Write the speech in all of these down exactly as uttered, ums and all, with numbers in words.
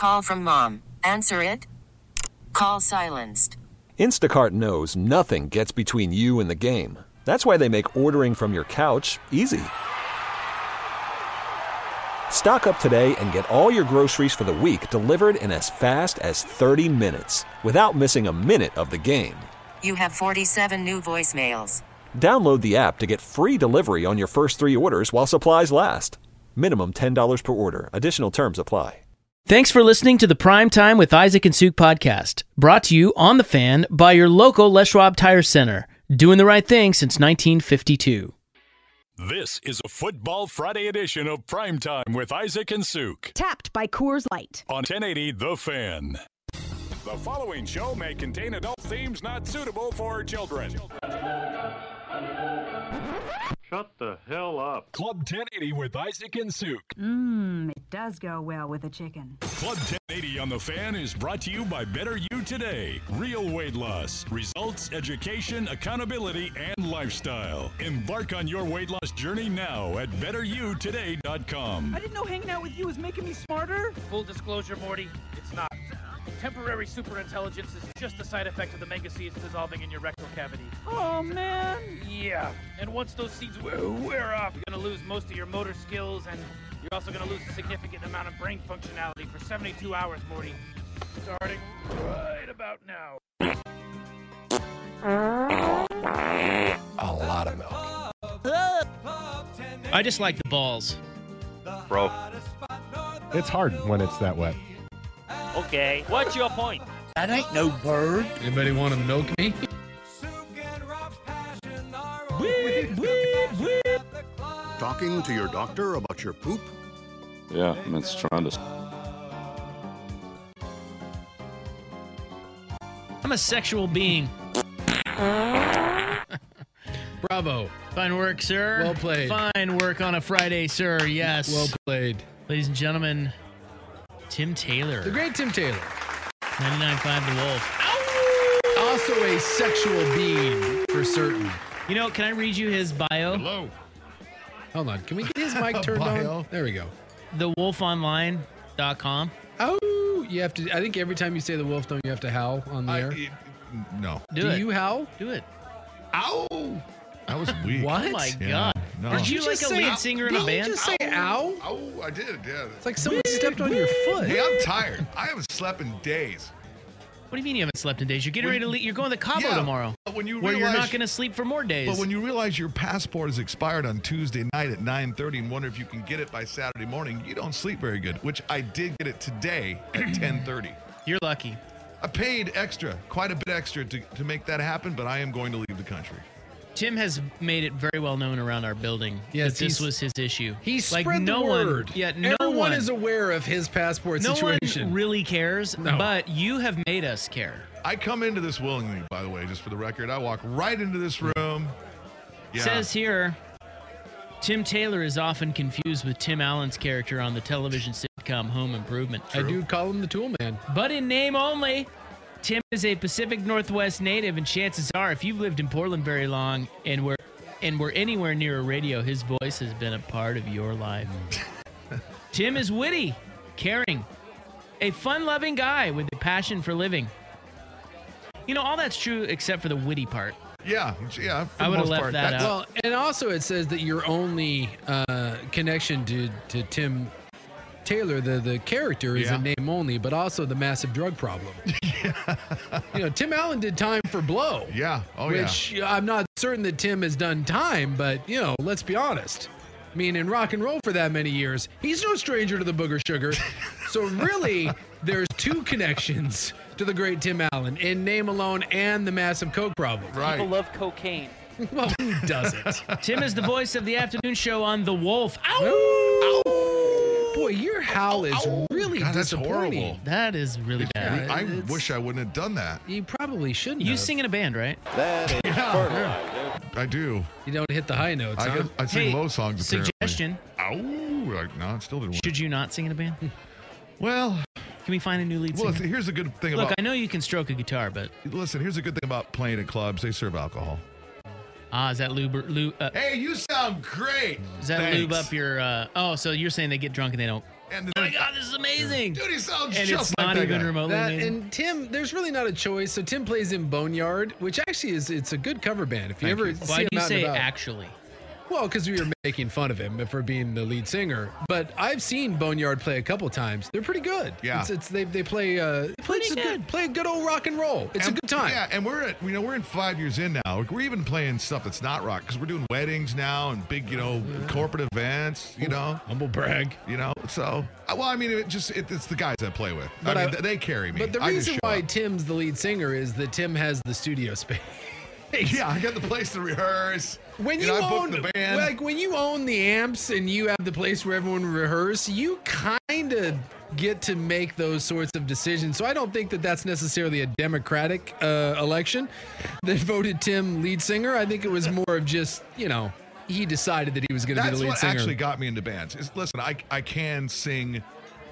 Call from mom. Answer it. Call silenced. Instacart knows nothing gets between you and the game. That's why they make ordering from your couch easy. Stock up today and get all your groceries for the week delivered in as fast as thirty minutes without missing a minute of the game. You have forty-seven new voicemails. Download the app to get free delivery on your first three orders while supplies last. Minimum ten dollars per order. Additional terms apply. Thanks for listening to the Prime Time with Isaac and Suk podcast, brought to you on The Fan by your local Les Schwab Tire Center, doing the right thing since nineteen fifty-two. This is a Football Friday edition of Prime Time with Isaac and Suk. Tapped by Coors Light. On ten eighty The Fan. The following show may contain adult themes not suitable for children. Shut the hell up. Club ten eighty with Isaac and Suk. Mmm, it does go well with a chicken. Club ten eighty on The Fan is brought to you by Better You Today. Real weight loss, results, education, accountability, and lifestyle. Embark on your weight loss journey now at better you today dot com. I didn't know hanging out with you was making me smarter. Full disclosure, Morty, it's not. Temporary superintelligence is just a side effect of the mega seeds dissolving in your rectal cavity. Oh, man. Yeah. And once those seeds wear off, you're going to lose most of your motor skills, and you're also going to lose a significant amount of brain functionality for seventy-two hours, Morty. Starting right about now. A lot of milk. I just like the balls. Bro. It's hard when it's that wet. Okay, what's your point? That ain't no bird. Anybody want to milk me? Talking to your doctor about your poop? Yeah, it's trying to. I'm a sexual being. Bravo. Fine work, sir. Well played. Fine work on a Friday, sir. Yes. Well played. Ladies and gentlemen, Tim Taylor. The great Tim Taylor. ninety-nine point five The Wolf. Ow! Also a sexual being, for certain. You know, can I read you his bio? Hello. Hold on. Can we get his mic turned on? There we go. the wolf online dot com. Oh, you have to. I think every time you say the wolf, don't you have to howl on the I, air? it, no. Do, Do it. you howl? Do it. Ow! That was weak. What? Oh my Yeah, God. no. Aren't you, Did like you a say- lead singer in a Did band? you just say ow? Oh, I did, yeah. It's like someone stepped on your foot. Hey, I'm tired. I haven't slept in days. What do you mean you haven't slept in days? You're getting When- ready to leave. You're going to Cabo Yeah, tomorrow. but when you where realize, you're not going to sleep for more days. But when you realize your passport is expired on Tuesday night at nine thirty and wonder if you can get it by Saturday morning, you don't sleep very good, which I did get it today at ten thirty. You're lucky. I paid extra, quite a bit extra to, to make that happen, but I am going to leave the country. Tim has made it very well known around our building Yes, that this he's- was his issue. He like spread no the word. One, yeah, no Everyone one is aware of his passport no situation. one really cares, No. but you have made us care. I come into this willingly, by the way, just for the record. I walk right into this room. Yeah. Says here, Tim Taylor is often confused with Tim Allen's character on the television sitcom Home Improvement. I do call him the Tool Man. But in name only, Tim is a Pacific Northwest native, and chances are, if you've lived in Portland very long and were and were anywhere near a radio, his voice has been a part of your life. Tim is witty, caring, a fun-loving guy with a passion for living. You know, all that's true except for the witty part. Yeah, yeah. I would have left part. that That's, out. Well, and also it says that your only uh, connection to, to Tim Taylor, the, the character, is Yeah. a name only, but also the massive drug problem. Yeah. You know, Tim Allen did time for Blow. Yeah. Oh, which yeah. I'm not certain that Tim has done time, but, you know, let's be honest. I mean, in rock and roll for that many years, he's no stranger to the booger sugar. So really, there's two connections to the great Tim Allen, in name alone and the massive coke problem. Right. People love cocaine. Well, who doesn't? Tim is the voice of the afternoon show on The Wolf. Ow! Ow! Boy, your howl is Ow. really God, that's disappointing. horrible. That is really bad. I it's- wish I wouldn't have done that. You probably shouldn't You have. sing in a band, right? That is Yeah. I do. You don't hit the high notes, I, huh? get, I sing Hey, low songs, apparently. Suggestion. Ow. I- No, it still didn't work. Should you not sing in a band? Well, Can we find a new lead well, singer? here's a good thing Look, about... I know you can stroke a guitar, but Listen, here's a good thing about playing at clubs. They serve alcohol. ah, is that lube? lube uh, Hey, you sound great. Is that Thanks. lube up your? Uh, oh, so you're saying they get drunk and they don't? And oh my God, this is amazing. Dude, he sounds and just it's like not that even guy. remotely That, amazing. and Tim, there's really not a choice. So Tim plays in Boneyard, which actually is it's a good cover band. If you Thank ever you. see Why do him you out and say about. actually? Well, because we were making fun of him for being the lead singer. But I've seen Boneyard play a couple times. They're pretty good. Yeah. It's, it's they they play uh they play, Pretty some good. good. play good old rock and roll. It's And- a good time. Yeah, and we're at, you know, we're in five years in now. We're even playing stuff that's not rock because we're doing weddings now and big, you know, corporate events, you know. Humble brag. You know, so, uh, well, I mean, it just, it, it's the guys I play with. But I mean, I- they carry me. But the I just reason show why up. Tim's the lead singer is that Tim has the studio space. Yeah, I got the place to rehearse. When You you, know, I booked own the band. like when you own the amps and you have the place where everyone rehearse, you kind of get to make those sorts of decisions. So I don't think that that's necessarily a democratic uh, election that voted Tim lead singer. I think it was more of just, you know, he decided that he was going to be That's the lead what singer. actually got me into bands. Is, listen, I, I can sing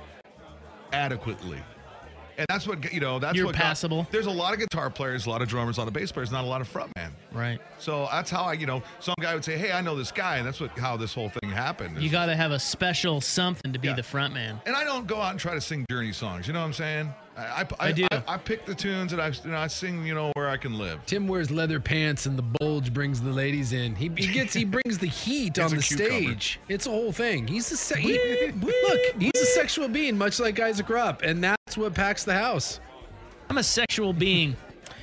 adequately. And that's what, you know, that's You're what got- passable. there's a lot of guitar players, a lot of drummers, a lot of bass players, not a lot of frontman. Right. So that's how I, you know, some guy would say, hey, I know this guy. And that's what how this whole thing happened. You got to have a special something to be Yeah. the front man. And I don't go out and try to sing Journey songs. You know what I'm saying? I, I, I do. I, I pick the tunes and I, you know, I sing, you know, where I can live. Tim wears leather pants and the bulge brings the ladies in. He, he gets he brings the heat He's on a the cucumber. stage. It's a whole thing. He's a se- he, look. He's a sexual being, much like Isaac Rupp, and that's what packs the house. I'm a sexual being.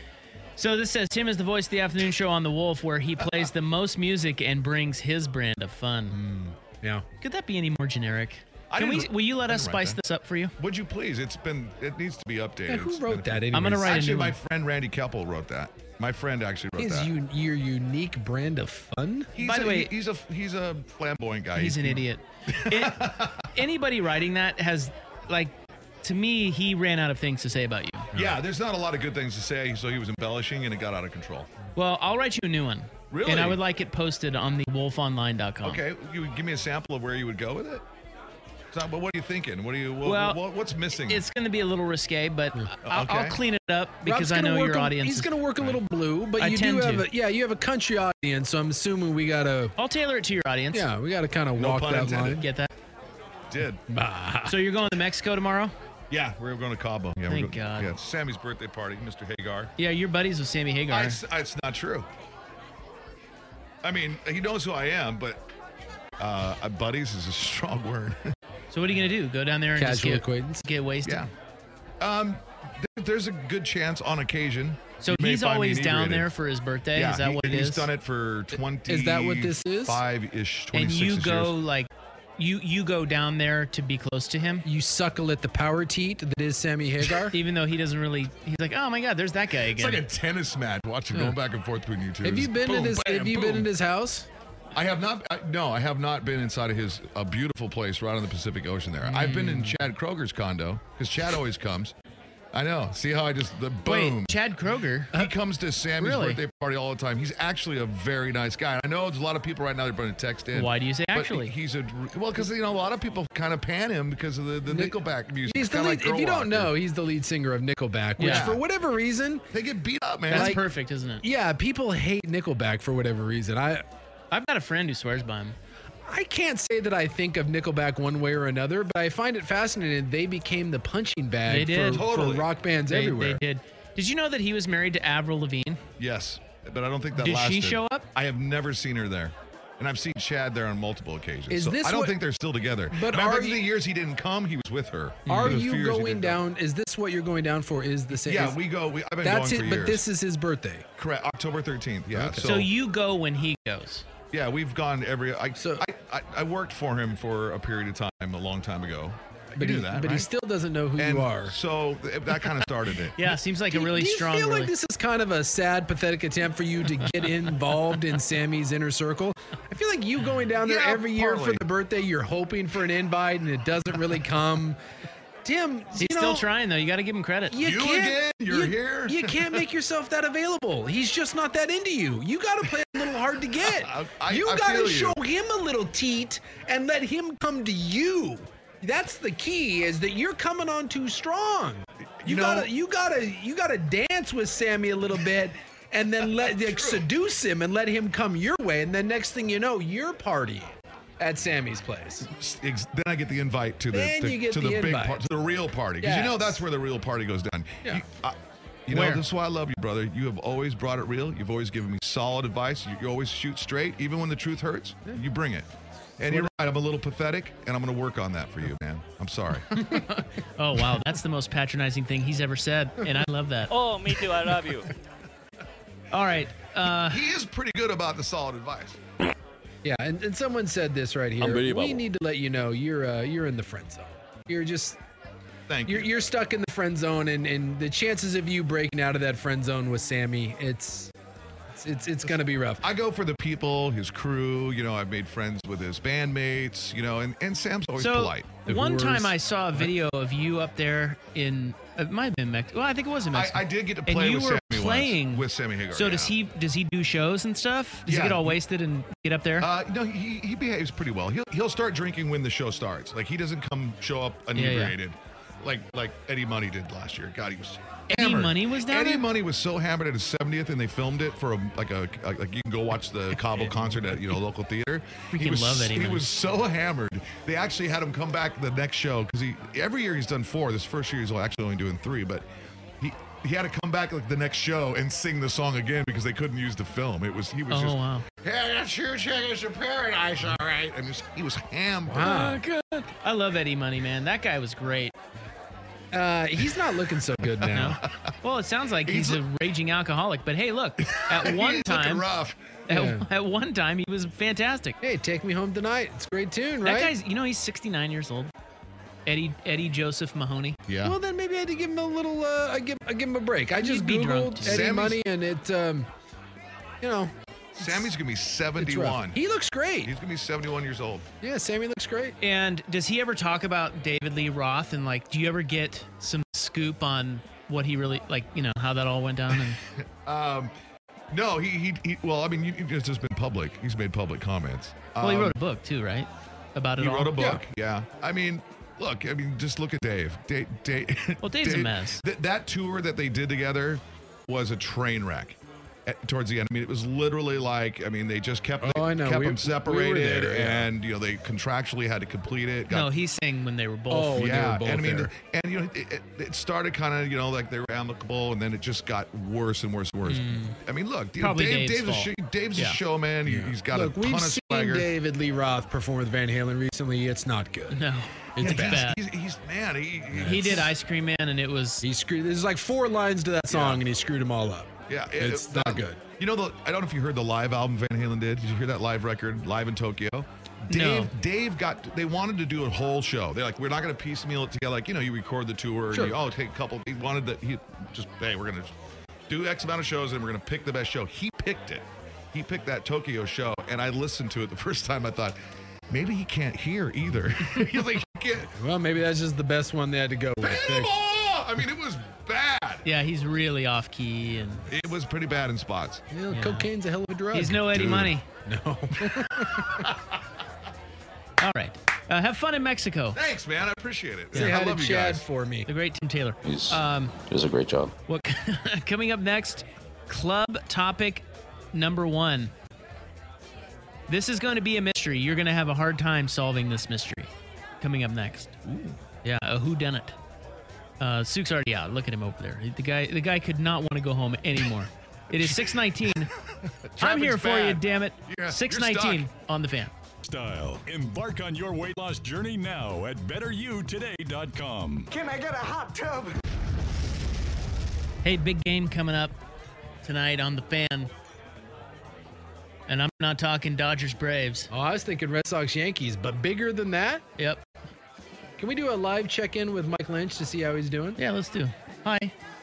So this says Tim is the voice of the afternoon show on The Wolf, where he plays the most music and brings his brand of fun. Yeah. Could that be any more generic? I Can we? didn't- Will you let I us didn't write spice that. this up for you? Would you please? It's been, it needs to be updated. Yeah, who It's wrote been- that? Anyways? I'm gonna write a Actually, new my one. friend Randy Keppel wrote that. My friend actually wrote Is that. you, your unique brand of fun? He's By a, the way- he- he's a he's a flamboyant guy. He's an idiot. It- anybody writing that has, like, to me, he ran out of things to say about you. Yeah, there's not a lot of good things to say, so he was embellishing and it got out of control. Well, I'll write you a new one. Really? And I would like it posted on the wolf online dot com. Okay, you would give me a sample of where you would go with it. So, but what are you thinking? What are you? What, Well, what, what's missing? It's going to be a little risque, but I'll, Okay. I'll clean it up because Rob's I gonna know work your a- audience. He's is- going to work a little blue, but I you do tend have to. a yeah, you have a country audience, so I'm assuming we got to I'll tailor it to your audience. yeah, we got to kind of No walk pun that intended. line. Get that? Did. Bah. So you're going to Mexico tomorrow? Yeah, we're going to Cabo. Yeah, Thank we're go- God. Yeah, it's Sammy's birthday party, Mister Hagar. Yeah, you're buddies with Sammy Hagar. I, it's, it's not true. I mean, he knows who I am, but uh, uh, buddies is a strong word. So what are you going to do? Go down there and just Casual get, acquaintance. get wasted? yeah. Um, th- there's a good chance on occasion. So you may he's find me always down inebriated. there for his birthday? Yeah, is that he- what it he's is? done it for twenty. Is that what this is? Five-ish, and twenty-six you go years. like you you go down there to be close to him, You suckle at the power teat that is Sammy Hagar. even though he doesn't really. He's like, oh my God, there's that guy It's again. like a tennis match. Watching Yeah. going back and forth between you two. have you It's been boom, in his bam, Have you been boom. in his house? I have not. I, no, I have not been inside of his a beautiful place right on the Pacific Ocean. There, I've been Mm. in Chad Kroger's condo because Chad always comes. I know. See how I just the boom. Wait, Chad Kroger. He comes to Sammy's Really? birthday party all the time. He's actually a very nice guy. I know there's a lot of people right now that are going to text in. Why do you say but actually? He's a well because you know a lot of people kind of pan him because of the, the Nick- Nickelback music. He's It's the kinda lead. like If you Girl don't Rocker. know, he's the lead singer of Nickelback, which Yeah. for whatever reason, They get beat up, man. That's like- perfect, isn't it? yeah, people hate Nickelback for whatever reason. I I've got a friend who swears by him. I can't say that I think of Nickelback one way or another, but I find it fascinating. They became the punching bag They did. For, Totally. for rock bands They, everywhere. they did. Did you know that he was married to Avril Lavigne? Yes, but I don't think that Did lasted. she show up? I have never seen her there. And I've seen Chad there on multiple occasions. Is so this I don't what- think they're still together. But Matter of are fact, you- the years he didn't come, he was with her. Are Those few you years he going didn't down? Is this what you're going down for? Is the same? Yeah, is- we go. We, I've been That's going it. for But years. this is his birthday. Correct. October thirteenth. Yeah. Okay. So, So, you go when he goes. yeah, we've gone every. I, So- I, I I worked for him for a period of time a long time ago. But you he, knew that, but right? he still doesn't know who and you are. So th- that kind of started it. Yeah, seems like Do a you- really do you strong. feel really- like this is kind of a sad, pathetic attempt for you to get involved in Sammy's inner circle? I feel like you going down there Yeah, every year for partly. the birthday, you're hoping for an invite and it doesn't really come. Tim, He's you still know, trying though. You got to give him credit. You, You can't, again? You're you- here? You can't make yourself that available. He's just not that into you. You got to play a little hard to get. I- I- you I got feel to you. show him a little teat and let him come to you. That's the key. Is that you're coming on too strong. You, You know- gotta, you gotta, you gotta dance with Sammy a little bit, and then let like, seduce him and let him come your way. And then next thing you know, you're partying. at Sammy's place. Ex- Then I get the invite to the, Then the- you get to the the, big invite. part, to the real party, because you know Yes. that's where the real party goes down. Yeah. You, I- you know, Where? this is why I love you, brother. You have always brought it real. You've always given me solid advice. You, you always shoot straight, even when the truth hurts. You bring it. And you're right. I'm a little pathetic, and I'm going to work on that for you, man. I'm sorry. Oh, wow. That's the most patronizing thing he's ever said, and I love that. Oh, me too. I love you. All right. Uh, he is pretty good about the solid advice. Yeah, and, and someone said this right here. Unbelievable. We need to let you know you're uh, you're in the friend zone. You're just Thank you're you. you're stuck in the friend zone, and, and the chances of you breaking out of that friend zone with Sammy, it's it's it's, it's gonna be rough. I go for the people, his crew. You know, I've made friends with his bandmates. You know, and, and Sam's always so polite. one Whores. time I saw a video of you up there in, it might have been Mexico. Well, I think it was in I, Mexico. I did get to and play you with were Sammy playing once, with Sammy Hagar. So does yeah. he does he do shows and stuff? Does Yeah. he get all wasted and get up there? Uh, no, he, he behaves pretty well. He'll he'll start drinking when the show starts. Like he doesn't come show up yeah. inebriated, like like Eddie Money did last year. God, he was Eddie hammered. Money was down Eddie there? Money was so hammered at his seventieth, and they filmed it for a like a like you can go watch the Cabo concert at you know local theater. Freaking he was love Eddie he Money. was so hammered. They actually had him come back the next show because he every year he's done four. This first year he's actually only doing three, but he. He had to come back like the next show and sing the song again because they couldn't use the film. It was he was oh, just wow. hey, that's your chickens in paradise, all right. And just, he was hammered. Wow. God. I love Eddie Money, man. That guy was great. Uh, he's not looking so good now. Well, it sounds like he's, He's- a raging alcoholic. But hey, look, at one He's time, looking rough. at, Yeah. at one time, he was fantastic. Hey, Take Me Home Tonight. It's a great tune, That right? guy's, you know, he's sixty-nine years old. Eddie Eddie Joseph Mahoney. Yeah. Well, then maybe I had to give him a little. Uh, I give I give him a break. I just He'd be drunk, googled too. Eddie Sammy's- Money, and it, um, you know, Sammy's gonna be it's rough. seventy-one. He looks great. He's gonna be seventy-one years old. Yeah, Sammy looks great. And does he ever talk about David Lee Roth? And like, do you ever get some scoop on what he really like? You know how that all went down. And Um, no, he, he he. Well, I mean, you, it's just been public. He's made public comments. well, he Um, wrote a book too, right? About it He all. wrote a book. Yeah. I mean, look. I mean, just look at Dave. Dave. Dave Well, Dave's a Dave- mess. Th- that tour that they did together was a train wreck. At, towards the end, I mean, it was literally like, I mean, they just kept Oh, I know. kept We- them we were separated, there, yeah. and you know, they contractually had to complete it. Got No, he's saying when they were both. Oh, when they yeah, were both and I mean, there. and you know, it, it, it started kind of, you know, like they were amicable, and then it just got worse and worse and worse. I mean, look, you know, Probably Dave, Dave's Dave's, a, fault. sh- Dave's Yeah. a showman. He, he's got Look, a we've ton of seen swagger. David Lee Roth perform with Van Halen recently. It's not good. No, It's it's he's, bad. He's, he's man. He, he, He did Ice Cream Man, and it was. He screwed. There's like four lines to that song, Yeah. and he screwed them all up. Yeah, it- It's it- not that- good. You know, the I don't know if you heard the live album Van Halen did. Did you hear that live record, live in Tokyo? Dave, No. Dave got. They wanted to do a whole show. They're like, we're not going to piecemeal it together. Like, you know, you record the tour. Sure. And you, oh, take a couple. He wanted that. He just, hey, we're going to do X amount of shows, and we're going to pick the best show. He picked it. He picked that Tokyo show, and I listened to it the first time. I thought, maybe he can't hear either. He's like, he can't. Well, maybe that's just the best one they had to go with. They- Panama! I mean, it was bad. Yeah, he's really off key, and It was pretty bad in spots. You know, Yeah. Cocaine's a hell of a drug. he's no Eddie Dude. Money. No. All right, uh, have fun in Mexico. Thanks, man. I appreciate it. Say I hi to love you Chad guys. for me. The great Tim Taylor. He's Um, does a great job. What coming up next? Club topic number one. This is going to be a mystery. You're going to have a hard time solving this mystery. Coming up next. Yeah, a whodunit. Uh, Suk's already out. Look at him over there. The guy, the guy could not want to go home anymore. It is six nineteen. I'm here for you, bad. damn it. You're- six you're nineteen stuck. on the Fan. Style. Embark on your weight loss journey now at better you today dot com. Can I get a hot tub? Hey, big game coming up tonight on the Fan. And I'm not talking Dodgers Braves. Oh, I was thinking Red Sox Yankees, but bigger than that? Yep. Can we do a live check-in with Mike Lynch to see how he's doing? Yeah, let's do. Hi.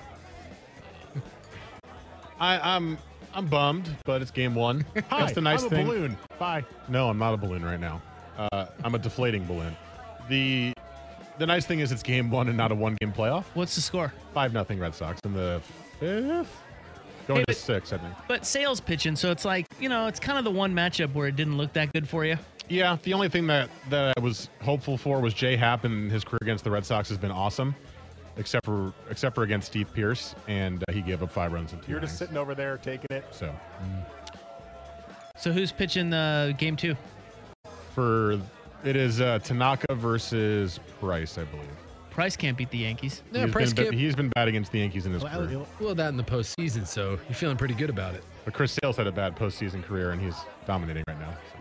I, I'm I'm bummed, but it's game one. Hi, That's the nice I'm a thing. balloon. Bye. No, I'm not a balloon right now. Uh, I'm a deflating balloon. The the nice thing is it's game one and not a one game playoff. What's the score? Five nothing Red Sox in the fifth, going Hey, to but- six, I think. But sales pitching, so it's like, you know, it's kind of the one matchup where it didn't look that good for you. Yeah, the only thing that that I was hopeful for was Jay Happ, and his career against the Red Sox has been awesome, except for except for against Steve Pierce, and uh, he gave up five runs in two You're innings. just sitting over there taking it. So So who's pitching uh, game two? For it is uh, Tanaka versus Price, I believe. Price can't beat the Yankees. No, he's Price been, can't. He's been bad against the Yankees in his Well, career. well, that in the postseason, so you're feeling pretty good about it. But Chris Sale's had a bad postseason career, and he's dominating right now. So.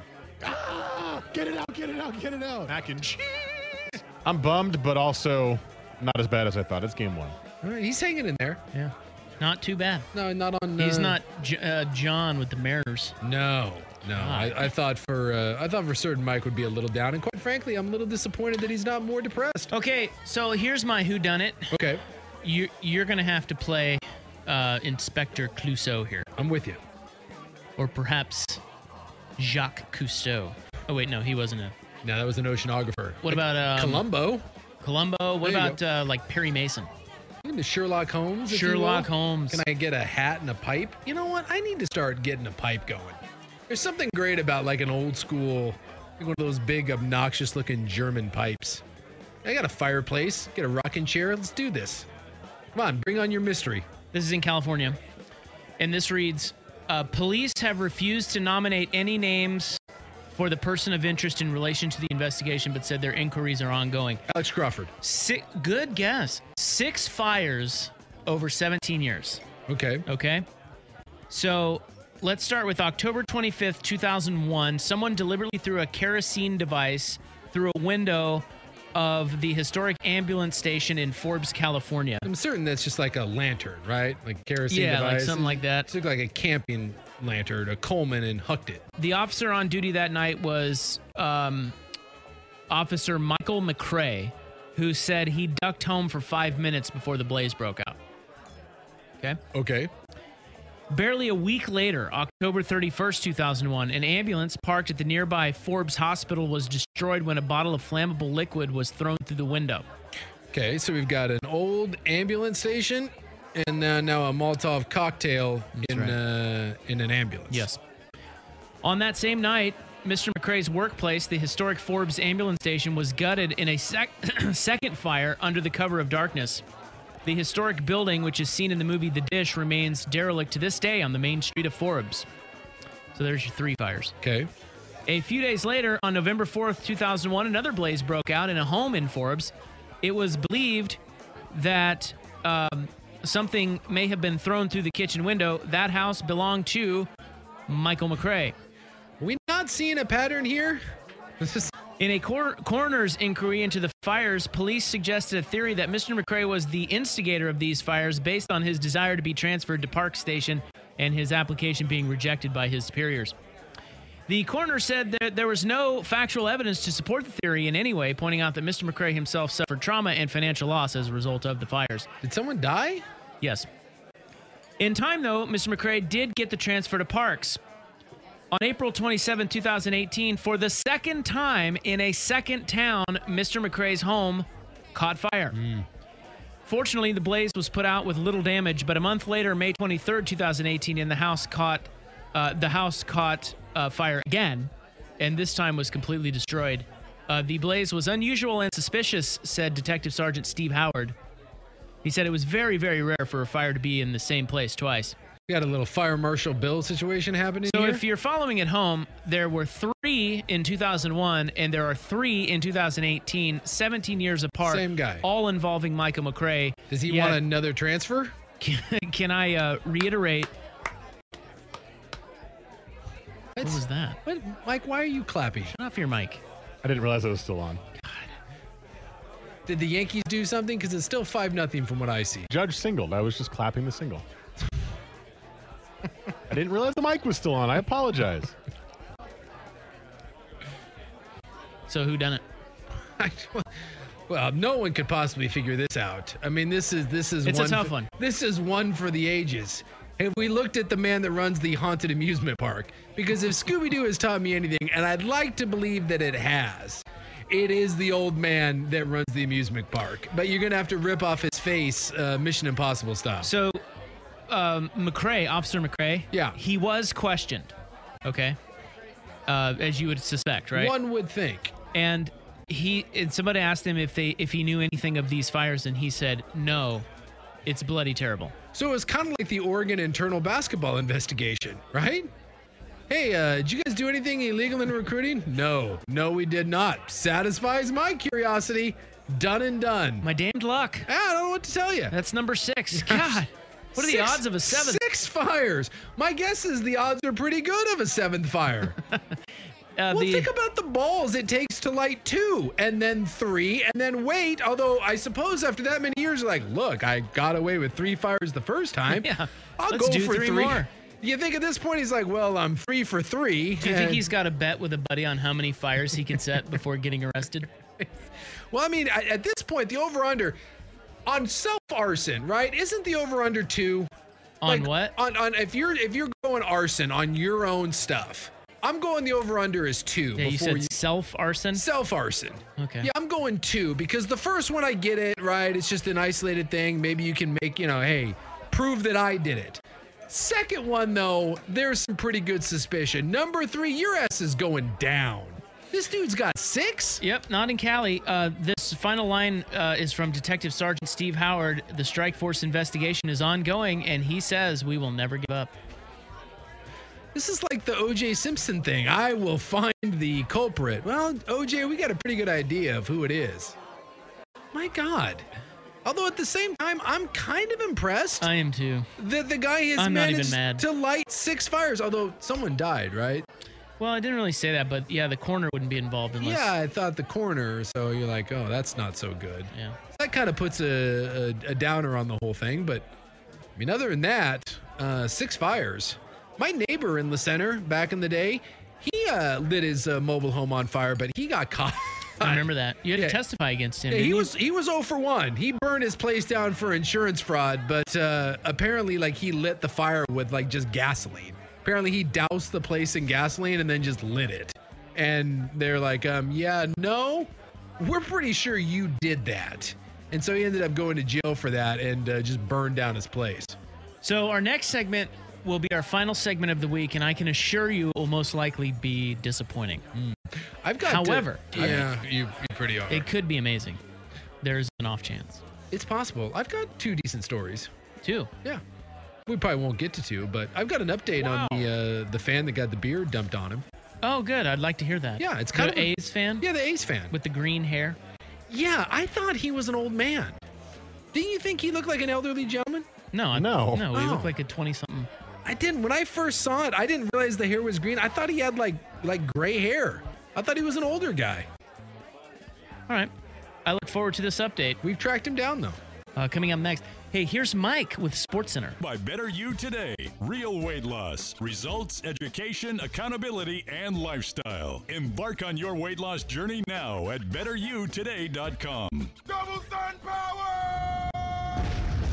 Ah, get it out, get it out, get it out. Mac and cheese. I'm bummed, but also not as bad as I thought. It's game one. All right, he's hanging in there. Yeah. Not too bad. No, not on. He's uh, not J- uh, John with the Mariners. No, no. Ah. I, I thought for uh, I thought for certain Mike would be a little down, and quite frankly, I'm a little disappointed that he's not more depressed. Okay, so here's my whodunit. Okay. You, you're going to have to play uh, Inspector Clouseau here. I'm with you. Or perhaps Jacques Cousteau. Oh, wait, no, he wasn't a... No, that was an oceanographer. What about... Um, Columbo? Columbo. What There you about, uh, like, Perry Mason? Into Sherlock Holmes. if you Sherlock will. Holmes. Can I get a hat and a pipe? You know what? I need to start getting a pipe going. There's something great about like an old school, like one of those big, obnoxious looking German pipes. I got a fireplace, get a rocking chair. Let's do this. Come on, bring on your mystery. This is in California. And this reads, uh, police have refused to nominate any names for the person of interest in relation to the investigation, but said their inquiries are ongoing. Alex Crawford. Six, good guess. Six fires over seventeen years. Okay. Okay. So let's start with October twenty-fifth, two thousand one. Someone deliberately threw a kerosene device through a window of the historic ambulance station in Forbes, California. I'm certain that's just like a lantern, right? Like a kerosene Yeah, device. like something like that. It looked like a camping lantern, a Coleman, and hooked it. The officer on duty that night was um, Officer Michael McCrae, who said he ducked home for five minutes before the blaze broke out. Okay? Okay. Barely a week later, October thirty-first, two thousand one, an ambulance parked at the nearby Forbes Hospital was destroyed when a bottle of flammable liquid was thrown through the window. Okay, so we've got an old ambulance station and uh, now a Molotov cocktail in right. uh, in an ambulance. Yes. On that same night, Mister McCrae's workplace, the historic Forbes ambulance station, was gutted in a sec- second fire under the cover of darkness. The historic building, which is seen in the movie The Dish, remains derelict to this day on the main street of Forbes. So there's your three fires. Okay. A few days later, on November fourth, two thousand one, another blaze broke out in a home in Forbes. It was believed that um, something may have been thrown through the kitchen window. That house belonged to Michael McCrae. Are we not seeing a pattern here? This is... In a cor- coroner's inquiry into the fires, police suggested a theory that Mister McCrae was the instigator of these fires based on his desire to be transferred to Park Station and his application being rejected by his superiors. The coroner said that there was no factual evidence to support the theory in any way, pointing out that Mister McCrae himself suffered trauma and financial loss as a result of the fires. Did someone die? Yes. In time, though, Mister McCrae did get the transfer to Parks. On April twenty-seventh, two thousand eighteen, for the second time in a second town, Mister McCrae's home caught fire. Mm. Fortunately, the blaze was put out with little damage, but a month later, May twenty-third, two thousand eighteen, in the house caught uh, the house caught uh, fire again, and this time was completely destroyed. Uh, the blaze was unusual and suspicious, said Detective Sergeant Steve Howard. He said it was very, very rare for a fire to be in the same place twice. We got a little Fire Marshal Bill situation happening So here. if you're following at home, there were three in two thousand one, and there are three in two thousand eighteen, seventeen years apart. Same guy. All involving Michael McCrae. Does he Yet- want another transfer? Can, can I uh, reiterate? What That's- was that? What, Mike, why are you clapping? Shut off your mic. I didn't realize it was still on. Did the Yankees do something? Because it's still five nothing from what I see. Judge singled. I was just clapping the single. I didn't realize the mic was still on. I apologize. So who done it? Well, no one could possibly figure this out. I mean, this is this is It's a one tough for, one. This is one for the ages. Have we looked at the man that runs the haunted amusement park? Because if Scooby-Doo has taught me anything, and I'd like to believe that it has, it is the old man that runs the amusement park. But you're gonna have to rip off his face, uh, Mission Impossible style. So um, McCrae, Officer McCrae, Yeah. he was questioned, okay, uh, as you would suspect, right? One would think. And he and somebody asked him if they if he knew anything of these fires, and he said no, it's bloody terrible. So it was kind of like the Oregon internal basketball investigation, right? Hey, uh, did you guys do anything illegal in recruiting? No, no, we did not. Satisfies my curiosity. Done and done. My damned luck. I don't know what to tell you. That's number six. God, what are the Six- odds of a seventh? Six fires. My guess is the odds are pretty good of a seventh fire. Uh, well, the- think about the balls it takes to light two, and then three, and then wait. Although I suppose after that many years, you're like, look, I got away with three fires the first time. Yeah, I'll let's go do for three three more. You think at this point he's like, well, I'm free for three. Do you think and- he's got a bet with a buddy on how many fires he can set before getting arrested? Well, I mean, at at this point, the over/under on self-arson, right? Isn't the over/under two? On Like, what? On on if you're if you're going arson on your own stuff, I'm going the over/under is two. Yeah, you before said self-arson? Self-arson. Okay. Yeah, I'm going two because the first one I get it, right? It's just an isolated thing. Maybe you can make, you know, hey, prove that I did it. Second one, though, there's some pretty good suspicion. Number three, your ass is going down. This dude's got six? Yep, not in Cali. Uh, this final line uh, is from Detective Sergeant Steve Howard. The Strike Force investigation is ongoing, and he says we will never give up. This is like the O J Simpson thing. I will find the culprit. Well, O J, we got a pretty good idea of who it is. My God. Although at the same time, I'm kind of impressed. I am too. that the guy has I'm not even managed mad. to light six fires, although someone died, right? Well, I didn't really say that, but yeah, the coroner wouldn't be involved unless. Yeah, I thought the coroner, so you're like, oh, that's not so good. Yeah. That kind of puts a, a, a downer on the whole thing, but I mean, other than that, uh, six fires. My neighbor in the center back in the day, he uh, lit his uh, mobile home on fire, but he got caught. I remember that. You had Yeah. to testify against him. Yeah, didn't he you? was he was zero for one. He burned his place down for insurance fraud, but uh, apparently, like, he lit the fire with like just gasoline. Apparently, he doused the place in gasoline and then just lit it. And they're like, um, yeah, no, we're pretty sure you did that. And so he ended up going to jail for that and uh, just burned down his place. So our next segment will be our final segment of the week, and I can assure you it will most likely be disappointing. I've got. However, to, yeah, you, you pretty are. it could be amazing. There's an off chance. It's possible. I've got two decent stories. Two. Yeah. We probably won't get to two, but I've got an update Wow. on the uh, the fan that got the beer dumped on him. Oh, good. I'd like to hear that. Yeah, it's kind the of a- A's fan. Yeah, the A's fan. With the green hair. Yeah, I thought he was an old man. Didn't you think he looked like an elderly gentleman? No, I, No. no. He Oh. looked like a twenty-something. I didn't. When I first saw it, I didn't realize the hair was green. I thought he had like like gray hair. I thought he was an older guy. All right. I look forward to this update. We've tracked him down though. Uh, coming up next. Hey, here's Mike with SportsCenter. By Better You Today. Real weight loss, results, education, accountability, and lifestyle. Embark on your weight loss journey now at better you today dot com. Double sun power!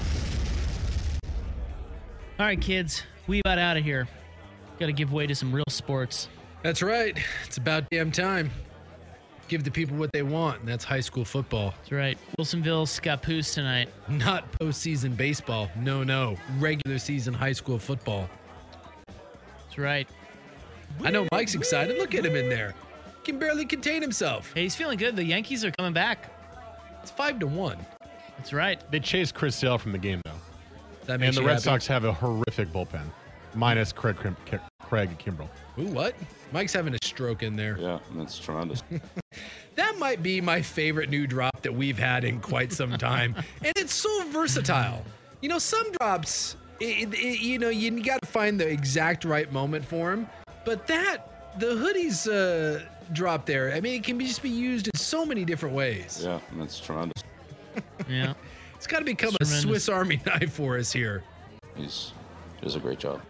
All right, kids. We about out of here. Got to give way to some real sports. That's right. It's about damn time. Give the people what they want, and that's high school football. That's right. Wilsonville Scappoose tonight. Not postseason baseball. No, no. Regular season high school football. That's right. I know Mike's excited. Look at him in there. Can barely contain himself. Hey, he's feeling good. The Yankees are coming back. It's five to one. That's right. They chased Chris Sale from the game, though. That And makes the you Red happy? Sox have a horrific bullpen, minus Craig, Kim- Kim- Craig Kimbrell. Ooh, what? Mike's having a stroke in there. Yeah, that's tremendous. That might be my favorite new drop that we've had in quite some time. And it's so versatile. You know, some drops, it, it, you know, you got to find the exact right moment for them. But that, the hoodies uh, drop there, I mean, it can be just be used in so many different ways. Yeah, that's tremendous. Yeah. It's got to become It's a tremendous. Swiss Army knife for us here. He's he does a great job.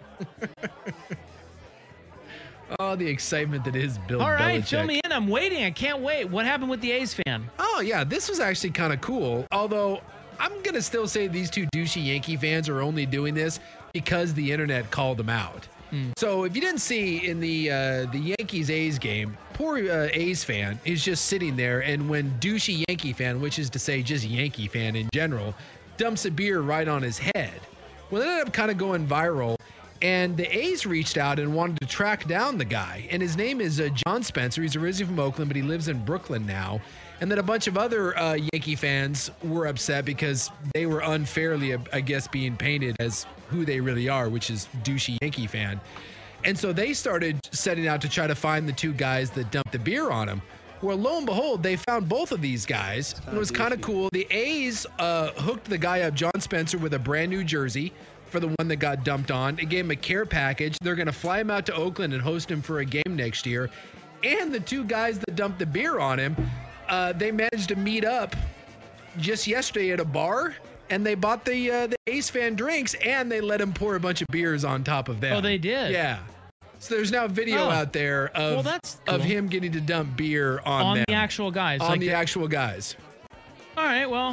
Oh, the excitement that is Bill All right, Belichick. fill me in. I'm waiting. I can't wait. What happened with the A's fan? Oh, yeah, this was actually kind of cool. Although, I'm going to still say these two douchey Yankee fans are only doing this because the internet called them out. Hmm. So, if you didn't see in the uh, the Yankees-A's game, poor uh, A's fan is just sitting there, and when douchey Yankee fan, which is to say just Yankee fan in general, dumps a beer right on his head. Well, it ended up kind of going viral. And the A's reached out and wanted to track down the guy. And his name is uh, John Spencer. He's originally from Oakland, but he lives in Brooklyn now. And then a bunch of other uh, Yankee fans were upset because they were unfairly, I guess, being painted as who they really are, which is douchey Yankee fan. And so they started setting out to try to find the two guys that dumped the beer on him. Well, lo and behold, they found both of these guys. It was kind of cool. The A's uh, hooked the guy up, John Spencer, with a brand new jersey for the one that got dumped on. It gave him a care package. They're going to fly him out to Oakland and host him for a game next year. And the two guys that dumped the beer on him, uh, they managed to meet up just yesterday at a bar, and they bought the uh, the A's fan drinks, and they let him pour a bunch of beers on top of them. Oh, they did? Yeah. So there's now video Oh. out there of, Well, that's cool. of him getting to dump beer on, On them. the actual guys. On like the actual guys. All right, well,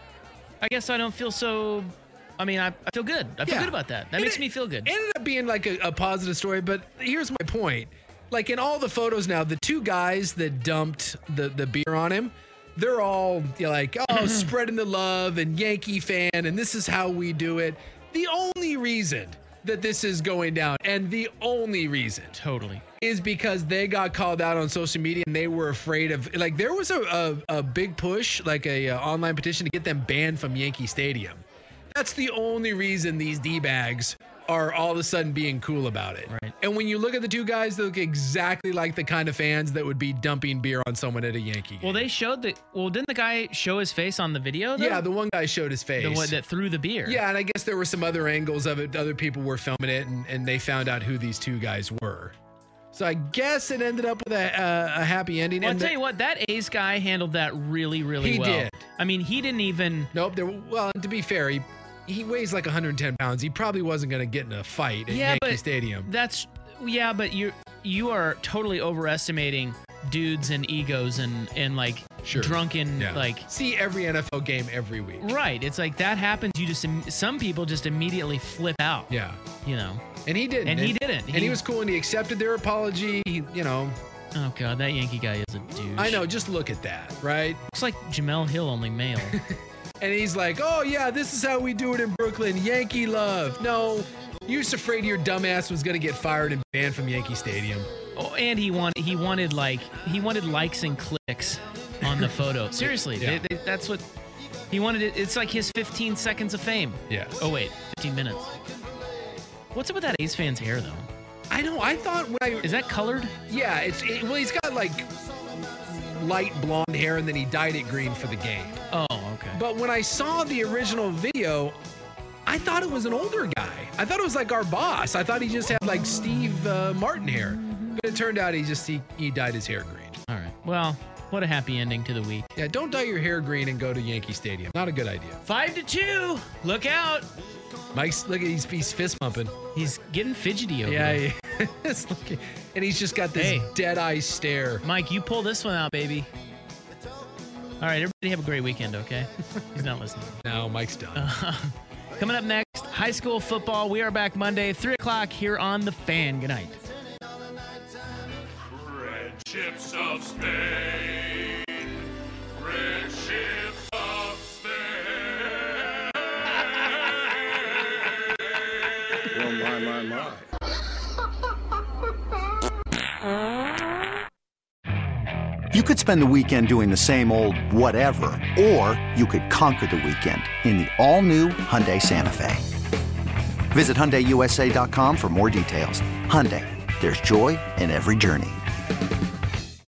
I guess I don't feel so. I mean, I, I feel good. I feel Yeah. good about that. That And makes it me feel good. Ended up being like a, a positive story, but here's my point. Like in all the photos now, the two guys that dumped the, the beer on him, they're all you know, like, oh, spreading the love and Yankee fan, and this is how we do it. The only reason that this is going down, and the only reason Totally. is because they got called out on social media and they were afraid of, like, there was a, a, a big push, like a, uh online petition to get them banned from Yankee Stadium. That's the only reason these D-bags are all of a sudden being cool about it. Right. And when you look at the two guys, they look exactly like the kind of fans that would be dumping beer on someone at a Yankee game. Well, they showed the. Well, didn't the guy show his face on the video? Though? Yeah, the one guy showed his face. The one that threw the beer. Yeah, and I guess there were some other angles of it. Other people were filming it, and, and they found out who these two guys were. So I guess it ended up with a, uh, a happy ending. Well, I'll and tell the- you what, that A's guy handled that really, really He well. did. I mean, he didn't even. Nope. There. Well, to be fair, he he weighs like one hundred ten pounds. He probably wasn't going to get in a fight at Yeah, Yankee but Stadium. That's yeah, but you you are totally overestimating dudes and egos and and like Sure. drunken Yeah. like. See every N F L game every week. Right. It's like that happens. You just im- some people just immediately flip out. Yeah. You know. And he didn't. And he didn't. And he, He- was cool, and he accepted their apology. He, you know. Oh god, that Yankee guy is a douche. I know. Just look at that, right? Looks like Jamel Hill, only male. And he's like, oh, yeah, this is how we do it in Brooklyn. Yankee love. No, you're just afraid your dumbass was going to get fired and banned from Yankee Stadium. Oh, and he wanted he wanted like he wanted likes and clicks on the photo. Seriously, Yeah. they, they, that's what he wanted. It, it's like his fifteen seconds of fame. Yes. Oh wait, fifteen minutes. What's up with that A's fan's hair though? I know. I thought when I Is that colored? yeah, it's it, well, he's got like light blonde hair, and then he dyed it green for the game. Oh, okay. But when I saw the original video, I thought it was an older guy. I thought it was like our boss. I thought he just had like Steve uh, Martin hair, but it turned out he just he, he dyed his hair green. All right. Well, what a happy ending to the week. Yeah, don't dye your hair green and go to Yankee Stadium. Not a good idea. Five to two. Look out. Mike's look at he's, he's fist pumping. He's getting fidgety over Yeah, there. he is looking, and he's just got this Hey. dead eye stare. Mike, you pull this one out, baby. All right, everybody have a great weekend, okay? He's not listening. No, Mike's done. Uh, coming up next, high school football. We are back Monday, three o'clock here on The Fan. Good night. Red ships of Spain. Red ships of Spain. Well, my, my, my. You could spend the weekend doing the same old whatever, or you could conquer the weekend in the all-new Hyundai Santa Fe. Visit Hyundai U S A dot com for more details. Hyundai, there's joy in every journey.